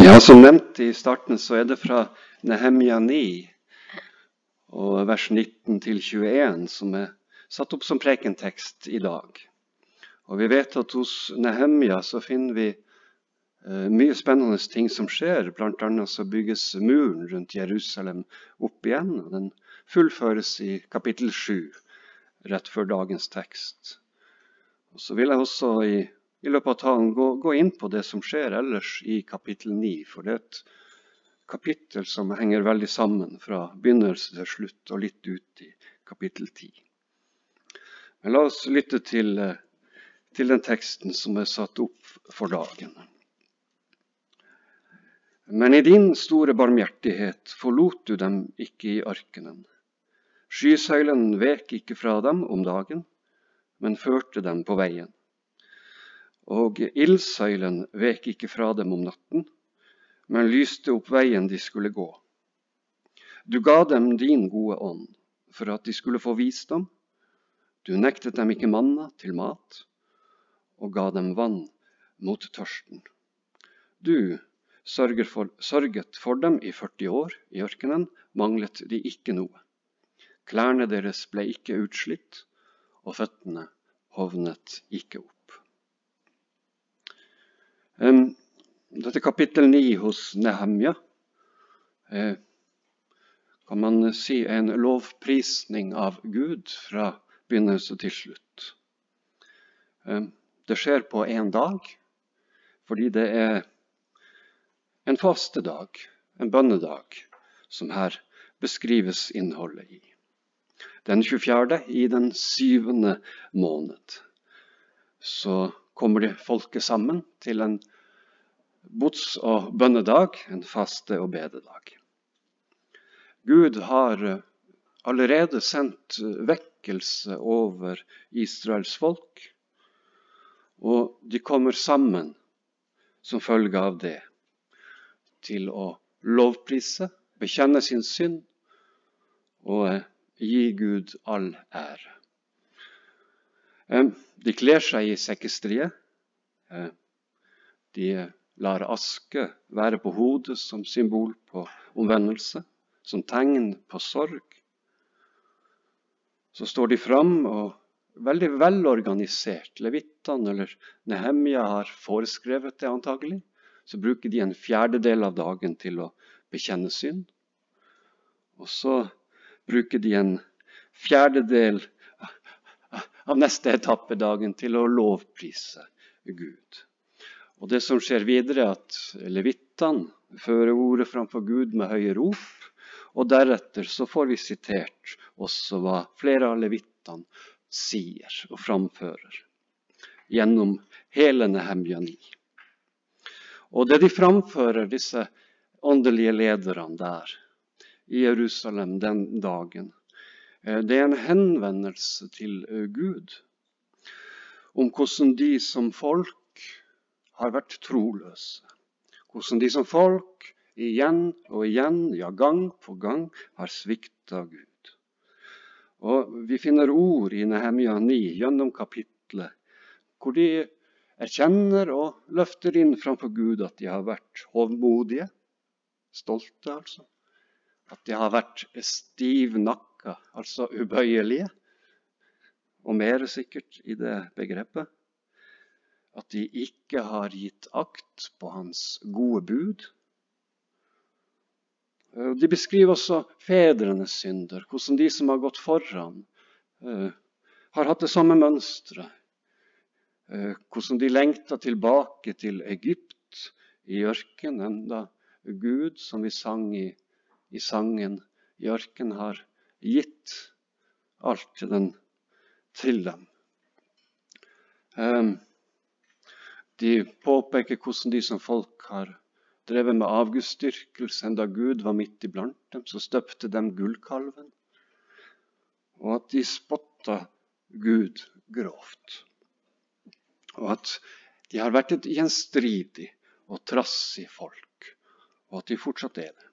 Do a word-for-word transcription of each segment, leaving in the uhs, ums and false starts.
Ja, som nevnt i starten så er det fra Nehemia ni og vers nitten til tjueen som er satt opp som prekentekst i dag. Og vi vet at hos Nehemia så finner vi eh, mye spennende ting som skjer. Blant annet så bygges muren rundt Jerusalem opp igjen, og den fullføres i kapittel sju, rett før dagens tekst. Og så vil jeg også i I løpet av talen gå, gå inn på det som skjer ellers i kapittel ni, for det er et kapittel som henger veldig sammen fra begynnelse til slutt og litt ut i kapittel ti. Men la oss lytte til, til den teksten som er satt opp for dagen. Men i din store barmhjertighet forlot du dem ikke i ørkenen. Skysøylen vek ikke fra dem om dagen, men førte dem på veien. Og ildsøylen vek ikke fra dem om natten, men lyste opp veien de skulle gå. Du ga dem din gode ånd, for at de skulle få visdom. Du nektet dem ikke manna til mat, og ga dem vann mot tørsten. Du sørget for, sørget for dem i førti år i ørkenen, manglet de ikke noe. Klærne deres ble ikke utslitt, og føttene hovnet ikke opp. Um, dette kapittel ni hos Nehemia eh, kan man si en lovprisning av Gud fra begynnelse til slutt. Um, det skjer på en dag, fordi det er en fastedag, en bønnedag, som her beskrives innholdet i. Den tjuefjerde i den syvende måned, så kommer de folket sammen til en bots- og bønnedag, en faste- og bededag. Gud har allerede sendt vekkelse over Israels folk, og de kommer sammen som følge av det til å lovprise, bekjenne sin synd og gi Gud all ære. De kler seg i sekkestrie. De lar aske være på hodet som symbol på omvendelse, som tegn på sorg. Så står de fram og veldig velorganisert. Levittene eller Nehemia har foreskrevet det antagelig. Så bruker de en fjerdedel av dagen til å bekjenne synd. Og så bruker de en fjerdedel av neste etappedagen til å lovprise Gud. Og det som skjer videre er at levittene fører ordet framfor Gud med høye rop, og deretter så får vi sitert også hva flere av levittene sier og framfører gjennom hele Nehemia ni. Og det de framfører, disse åndelige lederne der i Jerusalem den dagen, det er en henvendelse til Gud om hvordan de som folk har vært troløse. Hvordan de som folk igjen og igjen, ja gang på gang, har sviktet Gud. Og vi finner ord i Nehemia ni gjennom kapitlet, hvor de erkjenner og løfter inn framfor Gud at de har vært hovmodige, stolte altså. At de har vært stivnakka, altså ubøyelige, og mer sikkert i det begrepet. At de ikke har gitt akt på hans gode bud. De beskriver også fedrenes synder, hvordan de som har gått foran har hatt det samme mønstre. Hvordan de lengter tilbake til Egypt i ørkenen, da Gud, som vi sang i, i sangen i ørkenen, har gitt alt til, den, til dem. Um, de påpeker hvordan de som folk har drevet med avgudsdyrkelse, enda Gud var midt iblant dem, så støpte dem gullkalven. Og at de spottet Gud grovt. Og at de har vært et gjenstridig og trassig folk, og at de fortsatt er det.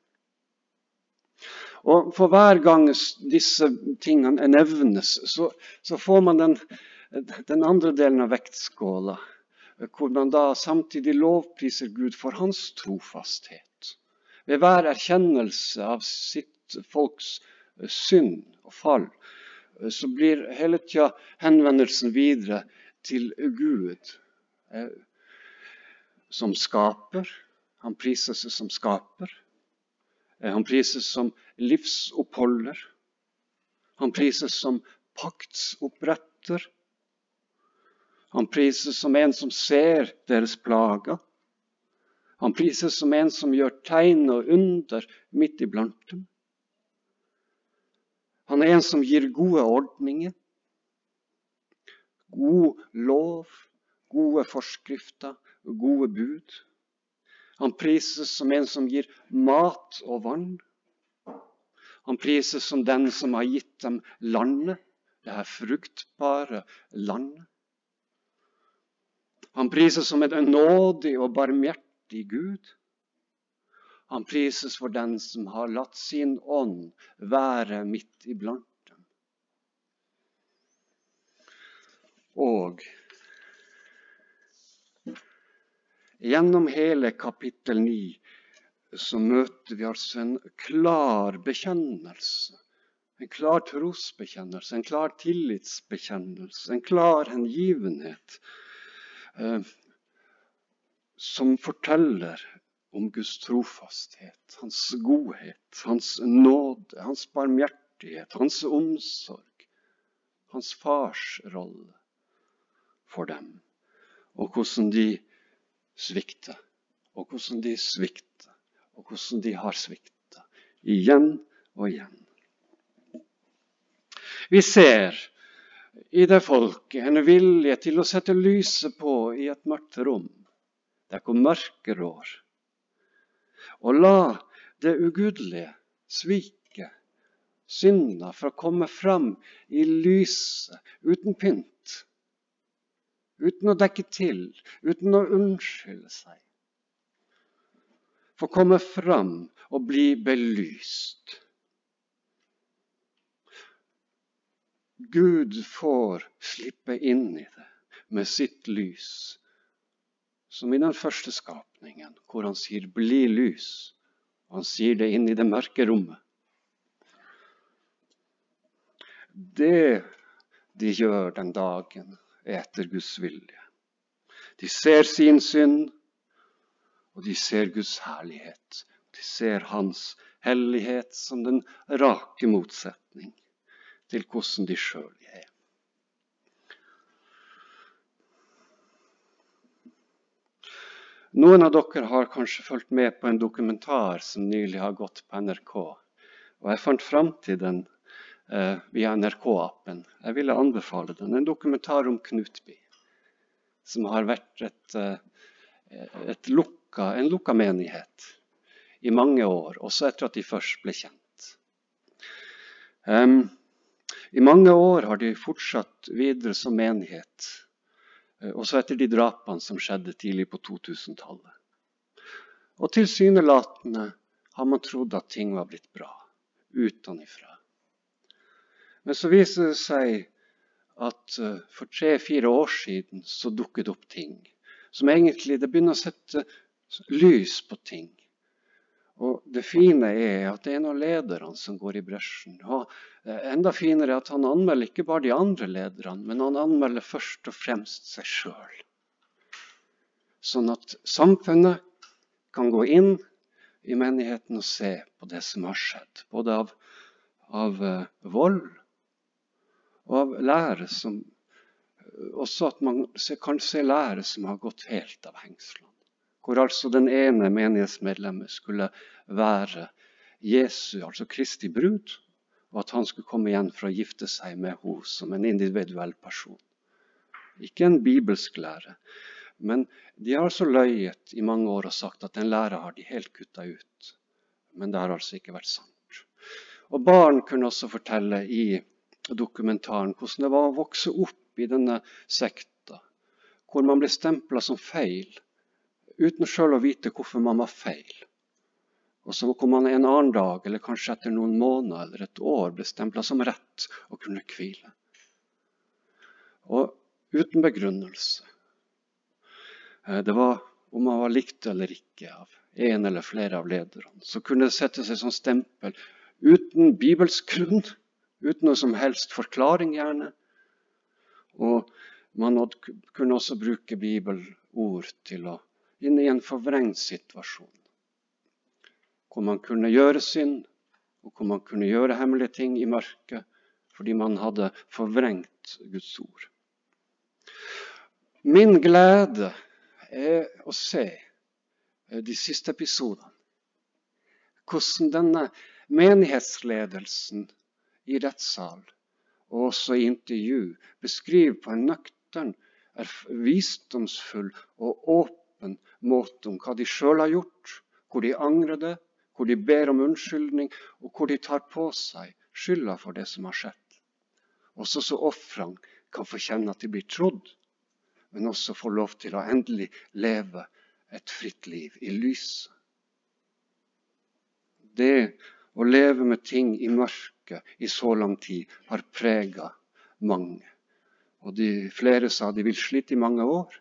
Og for hver gang disse tingene nevnes, så, så får man den, den andre delen av vektskåla hvor man da samtidig lovpriser Gud for hans trofasthet. Ved hver erkjennelse av sitt folks synd og fall, så blir hele tiden henvendelsen videre til Gud eh, som skaper. Han priser seg som skaper. Eh, han prises som livsoppholder. Han prises som paktsoppretter. Han prises som en som ser deres plager. Han prises som en som gjør tegn og under midt iblant dem. Han er en som gir gode ordninger, god lov, gode forskrifter, gode bud. Han prises som en som gir mat og vann. Han prises som den som har gitt dem landet, det her fruktbare landet. Han prises som en nådig og barmhjertig Gud. Han prises for den som har latt sin ånd være midt iblant dem. Og gjennom hele kapittel ni så møter vi altså en klar bekjennelse, en klar trosbekjennelse, en klar tillitsbekjennelse, en klar hengivenhet eh, som forteller om Guds trofasthet, hans godhet, hans nåde, hans barmhjertighet, hans omsorg, hans fars rolle for dem, og hvordan de svikter, og hvordan de svikter, og hvordan de har sviktet, igjen og igjen. Vi ser i det folket en vilje til å sette lyset på i et mørkt rom, der hvor mørke rår, og la det ugudelige svike, synda, for å komme fram i lyset, uten pynt, uten å dekke til, uten å unnskylde seg. For å komme fram og bli belyst. Gud får slippe inn i det med sitt lys, som i den første skapningen, hvor han sier, bli lys. Og han sier det inn i det mørke rommet. Det de gjør den dagen er etter Guds vilje. De ser sin synd, og de ser Guds herlighet. De ser hans hellighet som den rake motsetning til hvordan de selv er. Noen av dere har kanskje fulgt med på en dokumentar som nylig har gått på N R K. Og jeg fant frem til den eh, via N R K-appen. Jeg ville anbefale den. En dokumentar om Knutby, som har vært et, et lukka, en lukka menighet i mange år, også etter at de først ble kjent. Um, I mange år har de fortsatt videre som menighet, også etter de drapene som skjedde tidlig på to-tusentallet. Og tilsynelatende har man trodd at ting var blitt bra, utenifra. Men så viser det seg at for tre-fire år siden så dukket opp ting, som egentlig det begynner å sette lys på ting. Og det fine er at det er en av lederne som går i bresjen. Og enda finere er at han anmelder ikke bare de andre lederne, men han anmelder først og fremst seg selv. Sånn at samfunnet kan gå inn i menigheten og se på det som har skjedd. Både av, av uh, vold og av lære som, også at man kan se lære som har gått helt av hengslene. Hvor altså den ene menighetsmedlemmet skulle være Jesu, altså Kristi brud, og at han skulle komme igjen for å gifte seg med henne som en individuell person. Ikke en bibelsk lære, men de har altså løyet i mange år og sagt at den lære har de helt kuttet ut. Men det har altså ikke vært sant. Og barn kunne også fortelle i dokumentaren hvordan det var å vokse opp i denne sekta, hvor man ble stemplet som feil, uten selv å vite hvorfor man var feil. Og så kom man en annen dag, eller kanskje etter noen måneder eller et år, ble stemplet som rett og kunne hvile. Og uten begrunnelse. Det var om man var likt eller ikke av en eller flere av lederne. Så kunne det sette seg som stempel uten bibelsk grunn, uten noe som helst forklaring gjerne. Og man kunne også bruke bibelord til å inn i en forvrengt situasjon, hvor man kunne gjøre synd, og hvor man kunne gjøre hemmelige ting i mørket, fordi man hadde forvrengt Guds ord. Min glede er å se de siste episodene, hvordan denne menighetsledelsen i rettssal, og også i intervju, beskriver på en nøktern, visdomsfull og åpen måte om hva de selv har gjort, hvor de angrer det, hvor de ber om unnskyldning, og hvor de tar på seg skylda for det som har skjedd. Også så offrene kan få kjenne at de blir trodd, men også få lov til å endelig leve et fritt liv i lyset. Det å leve med ting i mørket i så lang tid har preget mange. Og de flere sa de vil slite i mange år.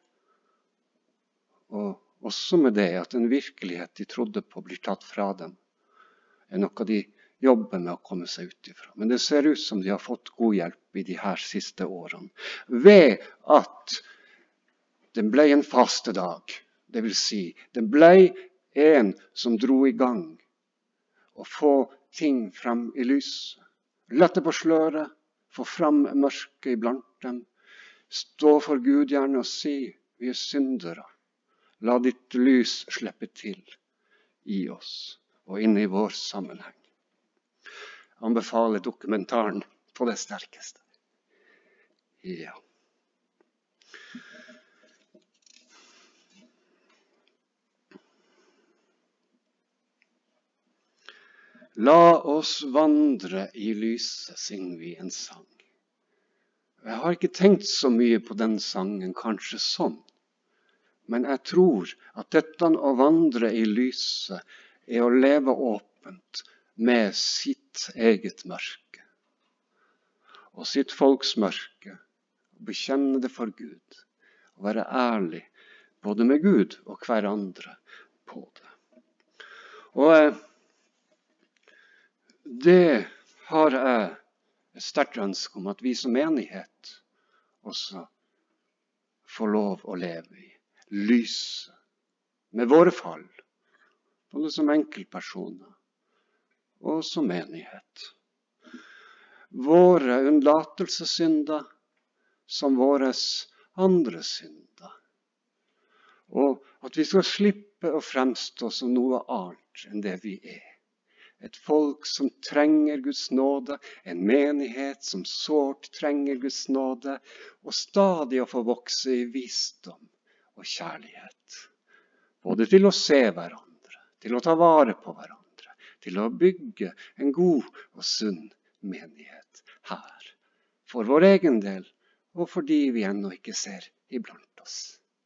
Og også med det at en virkelighet de trodde på blir tatt fra dem, er noe de jobber med å komme seg ut ifra. Men det ser ut som de har fått god hjelp i de her siste årene. Ved at det ble en fastedag. Det vil si, det ble en som dro i gang å få ting frem i lyset. Lette på sløret, få frem mørket iblant dem. Stå for Gud gjerne og si, vi er syndere. La ditt lys slippe til i oss og inn i vår sammenheng. Jeg anbefaler dokumentaren på det sterkeste. Ja. La oss vandre i lyset, synger vi en sang. Jeg har ikke tenkt så mye på den sangen, kanskje sånn. Men jeg tror at dette å vandre i lyset er å leve åpent med sitt eget mørke. Og sitt folks mørke. Og bekjenne det for Gud. Og være ærlig både med Gud og hverandre på det. Og det har jeg et sterkt ønske om at vi som menighet også får lov å leve i. Lyset. Med våre fall. Både som enkeltpersoner og som menighet. Våre unnlatelsessynder som våres andre synder. Og at vi skal slippe å fremstå som noe annet enn det vi er. Et folk som trenger Guds nåde, en menighet som sårt trenger Guds nåde, og stadig å få vokse i visdom og kjærlighet. Både til å se hverandre, til å ta vare på hverandre, til å bygge en god og sunn menighet her. For vår egen del, og fordi vi ennå ikke ser iblant oss.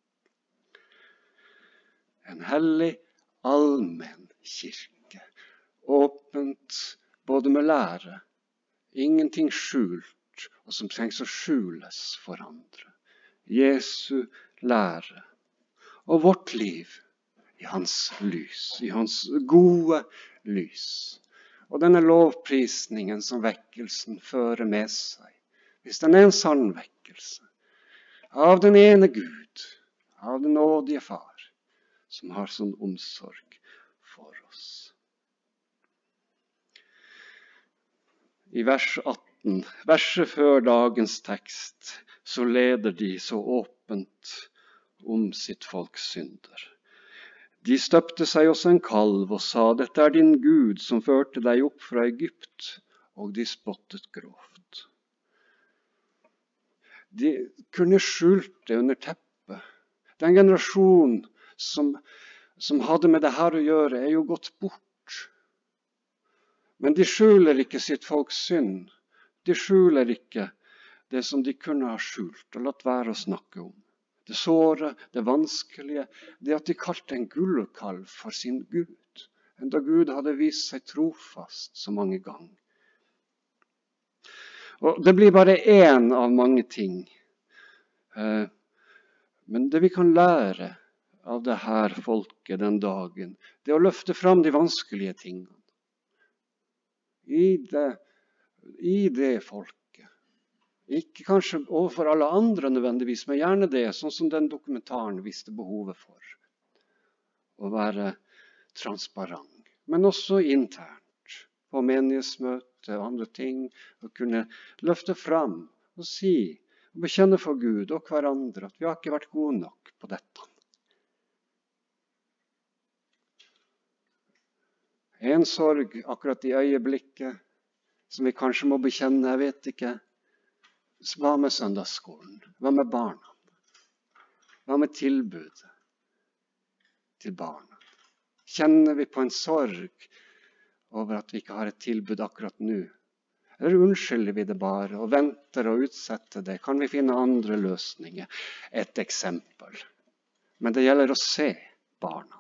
En hellig, allmenn kirke. Åpent, både med lære, ingenting skjult, og som trengs å skjules for andre. Jesu lære, og vårt liv i hans lys, i hans gode lys. Og denne lovprisningen som vekkelsen fører med seg, hvis den er en sann vekkelse, av den ene Gud, av den nådige Far, som har sånn omsorg for oss. I vers atten, verset før dagens tekst, så leder de så åpent om sitt folks synder. De støpte seg også en kalv og sa, dette er din Gud som førte deg opp fra Egypt, og de spottet grovt. De kunne skjult det under teppet. Den generasjonen som, som hadde med det her å gjøre, er jo gått bort. Men de skjuler ikke sitt folks synd. De skjuler ikke det som de kunne ha skjult og latt være å snakke om. Det såre, det vanskelige, det at de kalte en gullkalv for sin Gud. Enda Gud hadde vist seg trofast så mange ganger. Og det blir bare én av mange ting. Men det vi kan lære av det her folket den dagen, det å løfte fram de vanskelige tingene. I det, i det folket. Ikke kanskje overfor alle andre nødvendigvis, men gjerne det, sånn som den dokumentaren viste behovet for. Å være transparent, men også internt, på menighetsmøte og andre ting, å kunne løfte fram og si, og bekjenne for Gud og hverandre, at vi har ikke vært gode nok på dette. En sorg akkurat i øyeblikket, som vi kanskje må bekjenne, jeg vet ikke. Hva med søndagsskolen? Hva med barna? Hva med tilbudet til barna? Kjenner vi på en sorg over at vi ikke har et tilbud akkurat nå? Eller unnskylder vi det bare og venter og utsetter det? Kan vi finne andre løsninger? Et eksempel. Men det gjelder å se barna.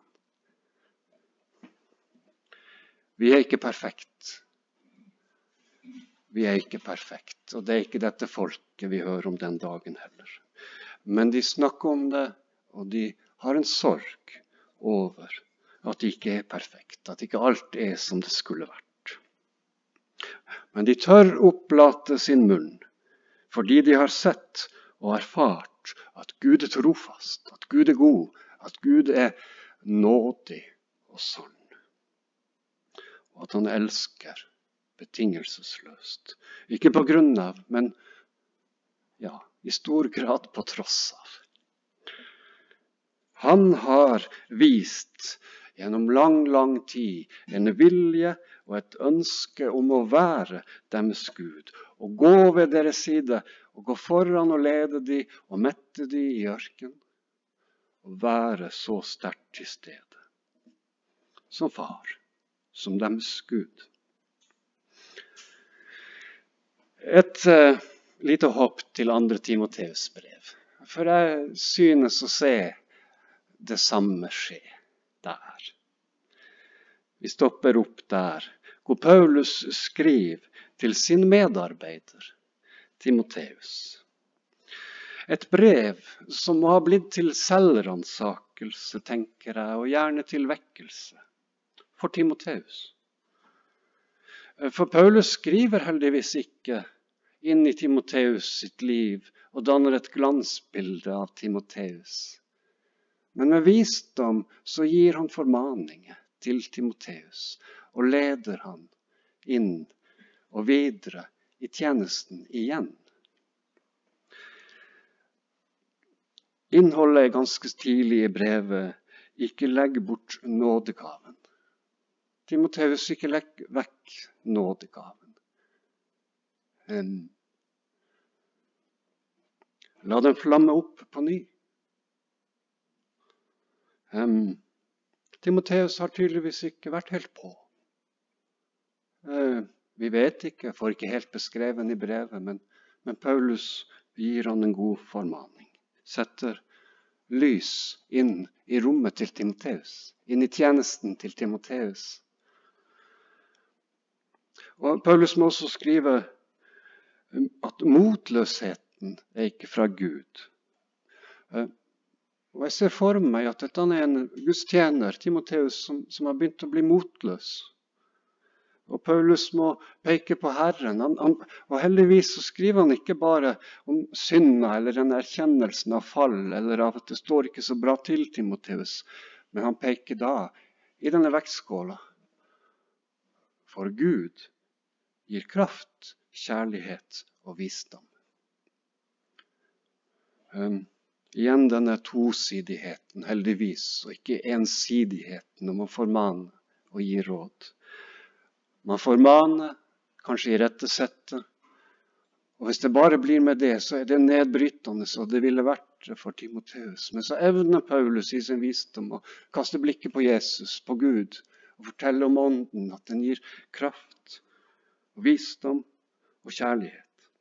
Vi er ikke perfekt. Vi er ikke perfekt, og det er ikke dette folket vi hører om den dagen heller. Men de snakker om det, og de har en sorg over at det ikke er perfekt, at ikke alt er som det skulle vært. Men de tør opplate sin munn, fordi de har sett og erfart at Gud er trofast, at Gud er god, at Gud er nådig og sann. Og at han elsker betingelsesløst. Ikke på grunn av, men ja, i stor grad på tross av. Han har vist gjennom lang, lang tid en vilje og et ønske om å være deres Gud, og gå ved deres side, og gå foran og lede de, og mette de i ørken, og være så sterkt til stede. Som far, som deres Gud. Et uh, lite hopp til andre Timoteus brev. For jeg synes å se det samme skje der. Vi stopper opp der, hvor Paulus skriver til sin medarbeider, Timoteus. Et brev som har blitt til selvransakelse, tenker jeg, og gjerne til vekkelse for Timoteus. For Paulus skriver heldigvis ikke inn i Timoteus sitt liv og danner et glansbilde av Timoteus. Men med visdom så gir han formaninger til Timoteus og leder han inn og videre i tjenesten igjen. Innholdet er ganske tidlig i brevet. Ikke legg bort nådegaven. Timoteus, ikke legg vekk nådegaven. Um, la den flamme opp på ny. Um, Timoteus har tydeligvis ikke vært helt på. Uh, vi vet ikke, får ikke helt beskrevet i brevet, men, men Paulus gir han en god formaning. Setter lys inn i rommet til Timoteus, inn i tjenesten til Timoteus. Og Paulus må også skrive at motløsheten er ikke fra Gud. Og jeg ser for meg at dette er en gudstjener, Timoteus, som, som har begynt å bli motløs. Og Paulus må peke på Herren. Han, han, og heldigvis så skriver han ikke bare om synda eller en erkjennelsen av fall, eller av at det står ikke så bra til Timoteus, men han peker da i denne vektskåla. For Gud gir kraft, kjærlighet og visdom. Um, igjen denne tosidigheten, heldigvis, og ikke ensidigheten om å formane og gi råd. Man formaner, kanskje irettesette, og hvis det bare blir med det, så er det nedbrytende, så det ville vært for Timoteus. Men så evner Paulus i sin visdom å kaste blikket på Jesus, på Gud, og fortelle om ånden, at den gir kraft, og visdom og kjærlighet.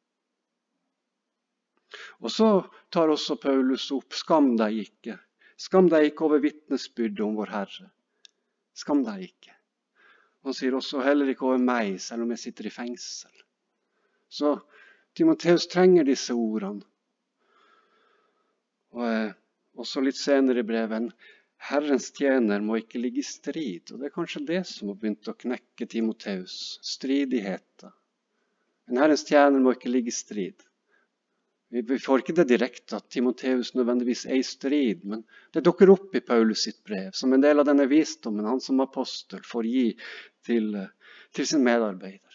Og så tar også Paulus opp, skam deg ikke. Skam deg ikke over vitnesbyrdet om vår Herre. Skam deg ikke. Han sier også heller ikke over meg, selv om jeg sitter i fengsel. Så Timoteus trenger disse ordene. Og Og så litt senere i brevet, Herrens tjener må ikke ligge i strid. Og det er kanskje det som har begynt å knekke Timoteus. Stridigheter. En Herrens tjener må ikke ligge i strid. Vi får ikke det direkte at Timoteus nødvendigvis er i strid, men det dukker opp i Paulus sitt brev, som en del av denne visdommen han som apostel får gi til, til sin medarbeider.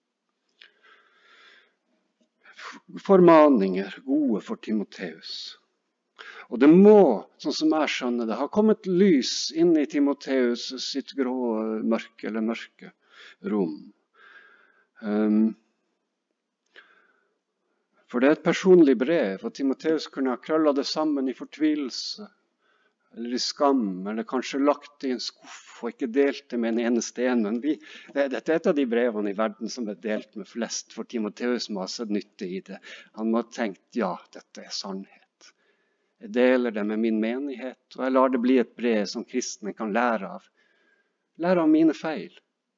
Formaninger gode for Timoteus. Og det må, sånn som jeg skjønner det, ha kommet lys inn i Timoteus sitt grå mørke eller mørke rom. Um, for det er et personlig brev, og Timoteus kunne ha krøllet det sammen i fortvilelse, eller i skam, eller kanskje lagt det i en skuff og ikke delt det med en eneste en. Men vi, det, dette er et av de brevene i verden som er delt med flest, for Timoteus må ha sett nytte i det. Han må ha tenkt, ja, dette er sannhet. Jeg deler det med min menighet, og jeg lar det bli et brev som kristne kan lære av. Lære av mine feil.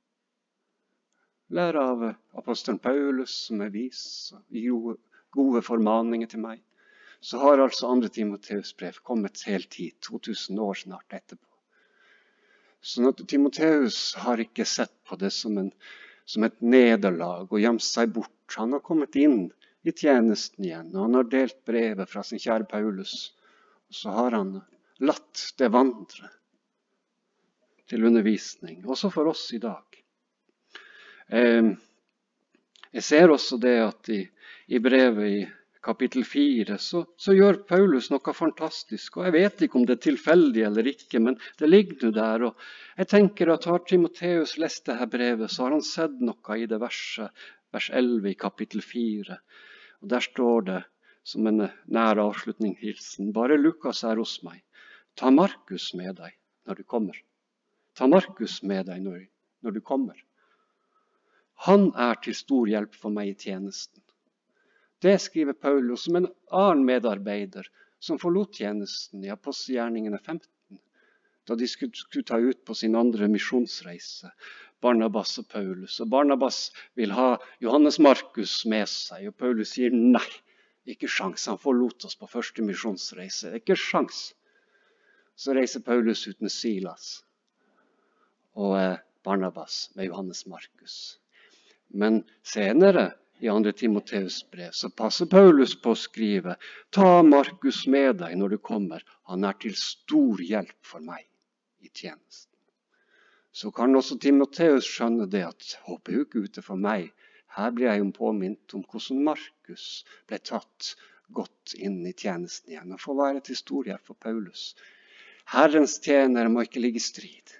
Lære av apostelen Paulus, som er vis, og gode, gode formaninger til meg. Så har altså andre Timoteus brev kommet helt hit, to tusen år snart etterpå. Så Timoteus har ikke sett på det som, en, som et nederlag og gjemt seg bort. Han har kommet inn i tjenesten igjen, og han har delt brevet fra sin kjære Paulus, og så har han latt det vandre til undervisning, også for oss i dag. Eh, jeg ser også det at i, i brevet i kapittel fire, så, så gjør Paulus noe fantastisk, og jeg vet ikke om det er tilfeldig eller ikke, men det ligger jo der, og jeg tenker at har Timoteus lest det her brevet, så har han sett noe i det verset, vers elleve i kapittel fire, og der står det som en nær avslutningshilsen, bare Lukas er hos meg. Ta Markus med deg når du kommer. Ta Markus med deg når, når du kommer. Han er til stor hjelp for meg i tjenesten. Det skriver Paulus som en annen medarbeider som forlot tjenesten i apostelgjerningene femten, da de skulle, skulle ta ut på sin andre misjonsreise, Barnabas og Paulus. Og Barnabas vil ha Johannes Markus med seg, og Paulus sier nei, ikke sjans. Han forlot oss på første misjonsreise, ikke sjans. Så reiser Paulus ut med Silas og Barnabas med Johannes Markus. Men senere i andre Timoteus brev så passer Paulus på å skrive, ta Markus med deg når du kommer. Han er til stor hjelp for meg i tjenesten. Så kan også Timoteus skjønne det at håper jo ikke ute for meg. Her blir jeg jo påminnet om hvordan Markus ble tatt godt inn i tjenesten igjen og får være til stor hjelp for Paulus. Herrens tjenere må ikke ligge i strid.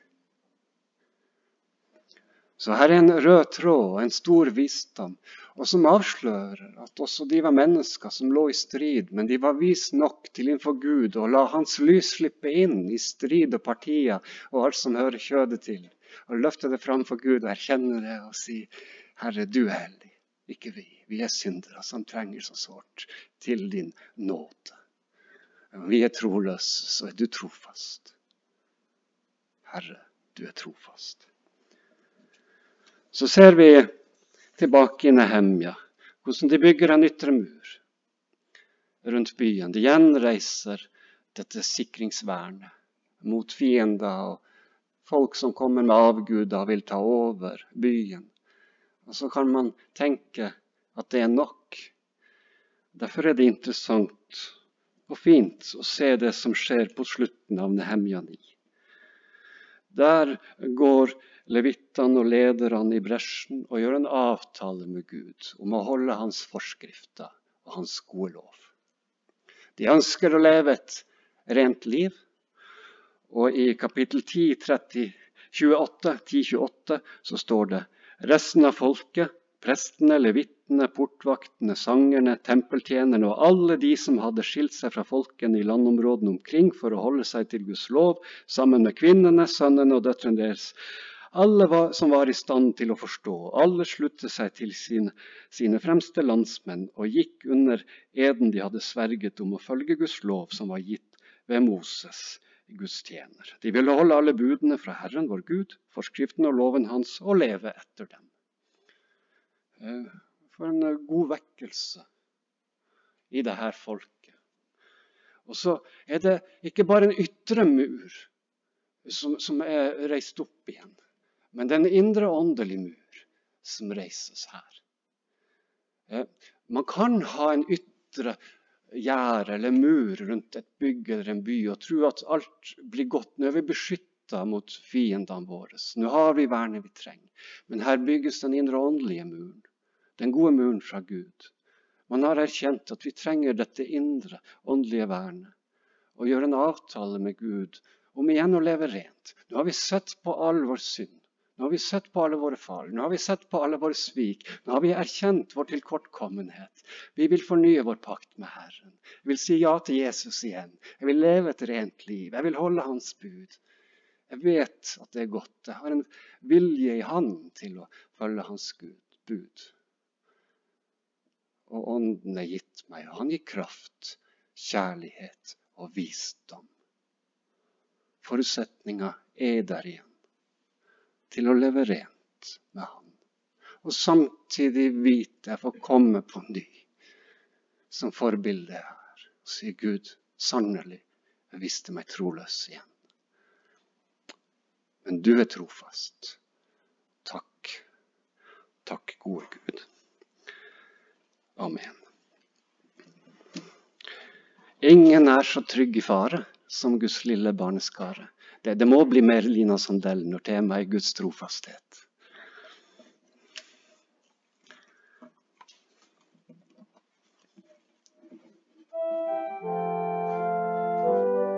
Så her er en rød tråd og en stor visdom, og som avslører at også de var mennesker som lå i strid, men de var vis nok til innenfor Gud og la hans lys slippe inn i strid og partier og alt som hører kjødet til. Og løfte det fram for Gud og erkjenne det og si, Herre, du er hellig, ikke vi. Vi er syndere som trenger så sårt til din nåde. Vi er troløse, så er du trofast. Herre, du er trofast. Så ser vi tilbake i Nehemja, hvordan de bygger en ytre mur rundt byen. De gjenreiser dette sikringsvernet mot fiender og folk som kommer med avguder og vil ta over byen. Og så kan man tenke at det er nok. Derfor er det interessant og fint å se det som skjer på slutten av Nehemja ni. Der går levittene og lederne i bresjen og gjør en avtale med Gud om å holde hans forskrifter og hans gode lov. De ønsker å leve et rent liv, og i kapittel ti, tretti, tjueåtte, ti tjueåtte så står det, resten av folket, prestene, levittene, portvaktene, sangerne, tempeltjenerne og alle de som hadde skilt seg fra folkene i landområdene omkring for å holde seg til Guds lov, sammen med kvinnene, sønnene og døtrene deres. Alle var, som var i stand til å forstå, alle sluttet seg til sine, sine fremste landsmenn og gikk under eden de hadde sverget om å følge Guds lov som var gitt ved Moses, Guds tjener. De ville holde alle budene fra Herren, vår Gud, forskriften og loven hans, og leve etter dem. For en god vekkelse i det her folket. Og så er det ikke bare en ytre mur som, som er reist opp igjen, men det er en indre åndelig mur som reises her. Eh, man kan ha en ytre gjerde eller mur rundt et bygg eller en by og tro at alt blir godt. Nå er vi beskyttet mot fiendene våre. Nå har vi vernet vi trenger. Men her bygges den indre åndelige muren. Den gode muren fra Gud. Man har erkjent at vi trenger dette indre åndelige vernet. Og gjøre en avtale med Gud om igjen å leve rent. Nå har vi sett på all vår synd. Nå har vi sett på alle våre fall. Nå har vi sett på alle våre svik. Nå har vi erkjent vår tilkortkommenhet. Vi vil fornye vår pakt med Herren. Jeg vil si ja til Jesus igjen. Jeg vil leve et rent liv. Jeg vil holde hans bud. Jeg vet at det er godt. Jeg har en vilje i han til å følge hans bud. Og ånden er gitt meg. Og han gir kraft, kjærlighet og visdom. Forutsetninger er der igjen. Til å leve rent med han. Og samtidig vite jeg får komme på ny. Som forbilde her. Og sier Gud, sannelig, jeg visste meg troløs igjen. Men du er trofast. Takk. Takk, gode Gud. Amen. Ingen er så trygg i fare som Guds lille barneskare. Det, det må bli mer Lina Sandell når temaet er Guds trofasthet.